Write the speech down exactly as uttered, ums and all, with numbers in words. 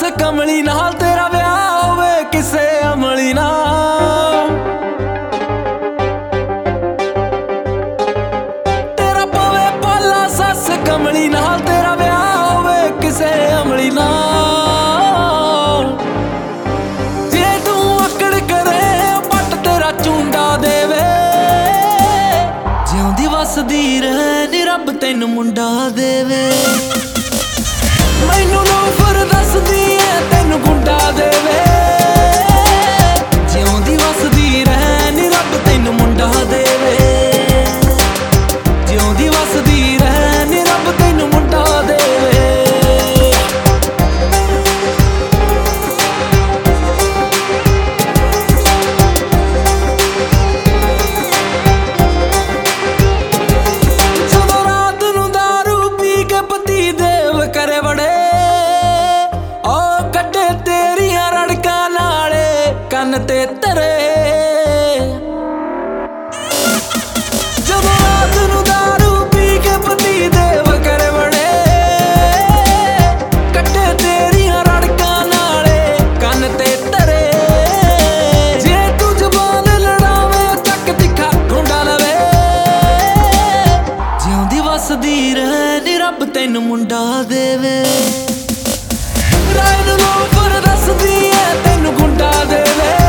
कमली नाल तेरा विआह होवे किसे अमली नाल। तेरा पवे पाला सस कमली नाल तेरा विआह होवे किसे अमली नाल। जे तू अकड़ करे पट तेरा चूंडा देवे, जिउंदी वसदी रहे नी रब तैनू मुंडा देवे। मैनू लोफर दसदी ऐ तैनू गुंडा देवे, जिउंदी वसदी रहे नी रब तैनू मुंडा देवे। जिउंदी वसदी रहे नी रब तैनू मुंडा देवे। करे बड़े ओ कड्डे तेरियां रड़कां नाले कन्न ते तरे। जदों रात नूं दारू पी के पति देव करे बड़े, कड्डे तेरियां रड़कां नाले कन्न ते तरे। जे तू जबान लड़ावे चक तिखा खुंडा लवे, जिउंदी वसदी रहे नी रब तैनू मुंडा देवे। राय नूं लोफर दसदी ऐ तैनू गुंडा देवे,